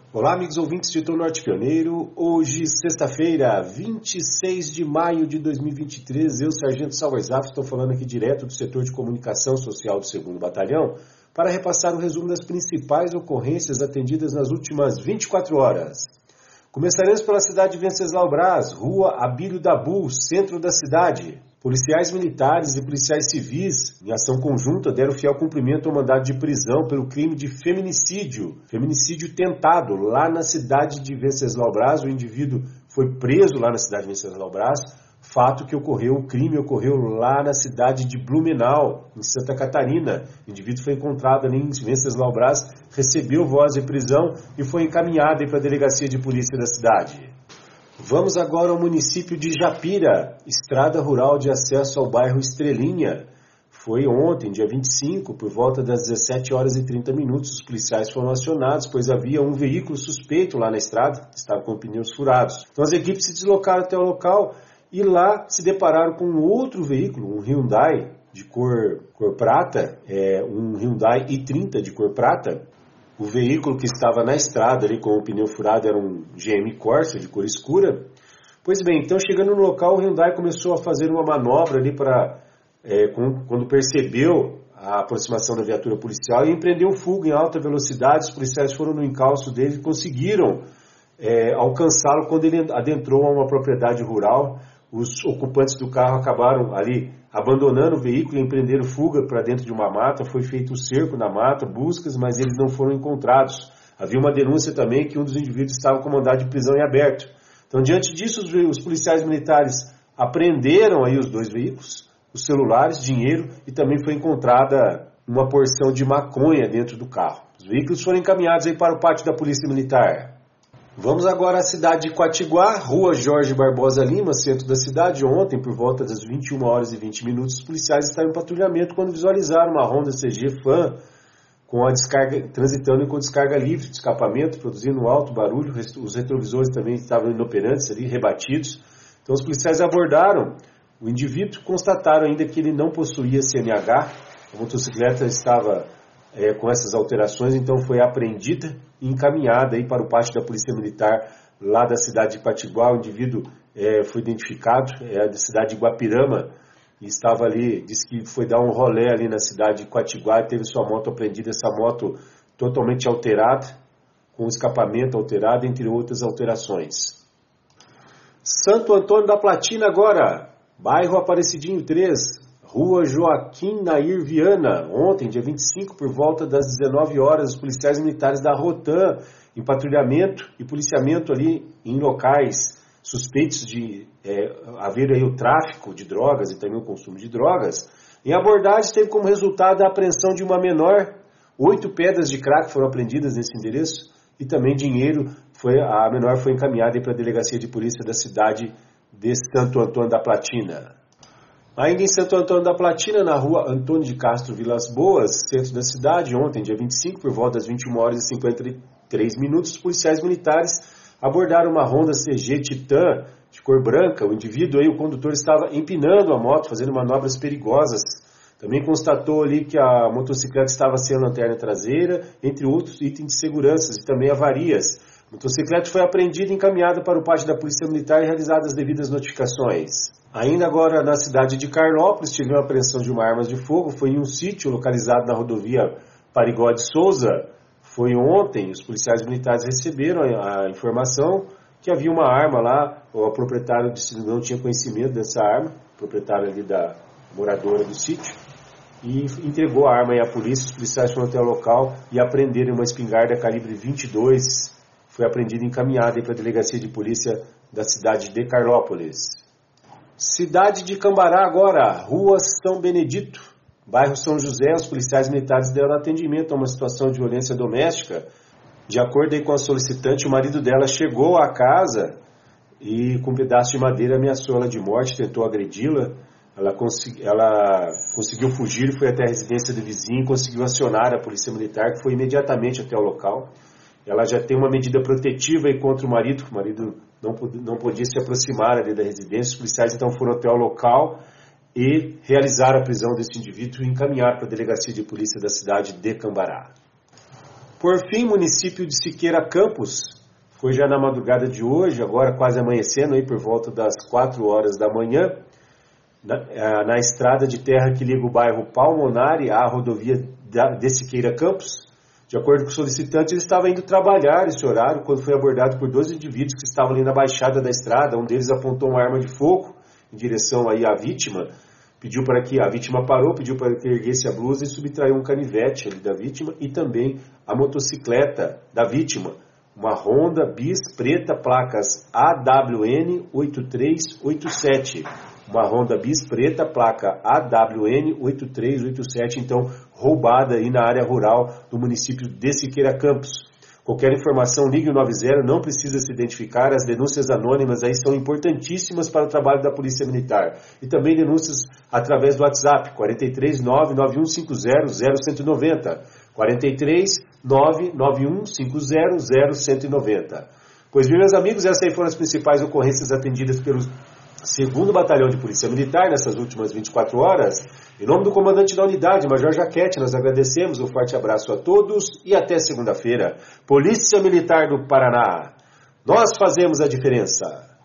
Olá, amigos ouvintes de Tom Norte Pioneiro. Hoje, sexta-feira, 26 de maio de 2023, eu, Sargento Salvazaf, estou falando aqui direto do setor de comunicação social do 2º Batalhão para repassar o resumo das principais ocorrências atendidas nas últimas 24 horas. Começaremos pela cidade de Venceslau Braz, rua Abílio Dabu, centro da cidade. Policiais militares e policiais civis, em ação conjunta, deram fiel cumprimento ao mandado de prisão pelo crime de feminicídio tentado lá na cidade de Venceslau Braz. O indivíduo foi preso lá na cidade de Venceslau Braz, o crime ocorreu lá na cidade de Blumenau, em Santa Catarina. O indivíduo foi encontrado ali em Venceslau Braz, recebeu voz de prisão e foi encaminhado para a delegacia de polícia da cidade. Vamos agora ao município de Japira, estrada rural de acesso ao bairro Estrelinha. Foi ontem, dia 25, por volta das 17 horas e 30 minutos, os policiais foram acionados, pois havia um veículo suspeito lá na estrada, que estava com pneus furados. Então as equipes se deslocaram até o local e lá se depararam com um outro veículo, um Hyundai de cor prata, um Hyundai i30 de cor prata. O veículo que estava na estrada ali com o pneu furado era um GM Corsa de cor escura. Pois bem, então chegando no local, o Hyundai começou a fazer uma manobra ali quando percebeu a aproximação da viatura policial e empreendeu fuga em alta velocidade. Os policiais foram no encalço dele e conseguiram alcançá-lo quando ele adentrou a uma propriedade rural. Os ocupantes do carro acabaram ali abandonando o veículo e empreenderam fuga para dentro de uma mata. Foi feito um cerco na mata, buscas, mas eles não foram encontrados. Havia uma denúncia também que um dos indivíduos estava com mandado de prisão em aberto. Então, diante disso, os policiais militares apreenderam aí os dois veículos, os celulares, dinheiro, e também foi encontrada uma porção de maconha dentro do carro. Os veículos foram encaminhados aí para o pátio da Polícia Militar. Vamos agora à cidade de Quatiguá, rua Jorge Barbosa Lima, centro da cidade. Ontem, por volta das 21 horas e 20 minutos, os policiais estavam em patrulhamento quando visualizaram uma Honda CG Fan transitando com descarga livre de escapamento, produzindo um alto barulho. Os retrovisores também estavam inoperantes ali, rebatidos. Então os policiais abordaram o indivíduo, constataram ainda que ele não possuía CNH, a motocicleta estava com essas alterações, então foi apreendida e encaminhada aí para o pátio da Polícia Militar lá da cidade de Quatiguá. O indivíduo foi identificado, da cidade de Guapirama, e estava ali, disse que foi dar um rolê ali na cidade de Quatiguá e teve sua moto apreendida, essa moto totalmente alterada, com escapamento alterado, entre outras alterações. Santo Antônio da Platina agora, bairro Aparecidinho 3, rua Joaquim Nair Viana. Ontem, dia 25, por volta das 19 horas, os policiais militares da Rotan, em patrulhamento e policiamento ali em locais suspeitos de haver aí o tráfico de drogas e também o consumo de drogas. Em abordagem, teve como resultado a apreensão de uma menor. 8 pedras de crack foram apreendidas nesse endereço e também dinheiro. A menor foi encaminhada para a delegacia de polícia da cidade de Santo Antônio da Platina. Ainda em Santo Antônio da Platina, na rua Antônio de Castro Vilas Boas, centro da cidade, ontem, dia 25, por volta das 21 horas e 53 minutos, os policiais militares abordaram uma Honda CG Titan de cor branca. O indivíduo aí, o condutor, estava empinando a moto, fazendo manobras perigosas. Também constatou ali que a motocicleta estava sem a lanterna traseira, entre outros itens de segurança e também avarias. A motocicleta foi apreendida e encaminhada para o pátio da Polícia Militar e realizadas as devidas notificações. Ainda agora na cidade de Carlópolis, tive uma apreensão de uma arma de fogo. Foi em um sítio localizado na rodovia Parigó de Souza. Foi ontem, os policiais militares receberam a informação que havia uma arma lá. O proprietário não tinha conhecimento dessa arma, o proprietário ali da moradora do sítio, e entregou a arma aí à polícia. Os policiais foram até o local e apreenderam uma espingarda calibre 22. Foi apreendida e encaminhada para a delegacia de polícia da cidade de Carlópolis. Cidade de Cambará agora, rua São Benedito, bairro São José. Os policiais militares deram atendimento a uma situação de violência doméstica. De acordo aí com a solicitante, o marido dela chegou à casa e com um pedaço de madeira ameaçou ela de morte, tentou agredi-la. Ela conseguiu fugir, foi até a residência do vizinho e conseguiu acionar a polícia militar, que foi imediatamente até o local. Ela já tem uma medida protetiva aí contra o marido não podia se aproximar ali da residência. Os policiais então foram até o local e realizaram a prisão desse indivíduo e encaminharam para a delegacia de polícia da cidade de Cambará. Por fim, município de Siqueira Campos, foi já na madrugada de hoje, agora quase amanhecendo, aí por volta das 4 horas da manhã, na estrada de terra que liga o bairro Palmonari à rodovia de Siqueira Campos. De acordo com o solicitante, ele estava indo trabalhar esse horário quando foi abordado por 2 indivíduos que estavam ali na baixada da estrada. Um deles apontou uma arma de fogo em direção aí à vítima, pediu para que a vítima parou, pediu para que erguesse a blusa e subtraiu um canivete ali da vítima e também a motocicleta da vítima, uma Honda Bis preta, placas AWN 8387. Uma Honda Bis preta, placa AWN 8387, então roubada aí na área rural do município de Siqueira Campos. Qualquer informação, ligue o 90, não precisa se identificar, as denúncias anônimas aí são importantíssimas para o trabalho da Polícia Militar. E também denúncias através do WhatsApp, 43991500190, 43991500190. Pois bem, meus amigos, essas aí foram as principais ocorrências atendidas pelo 2º Batalhão de Polícia Militar nessas últimas 24 horas. Em nome do comandante da unidade, Major Jaquete, nós agradecemos, um forte abraço a todos e até segunda-feira. Polícia Militar do Paraná, nós fazemos a diferença.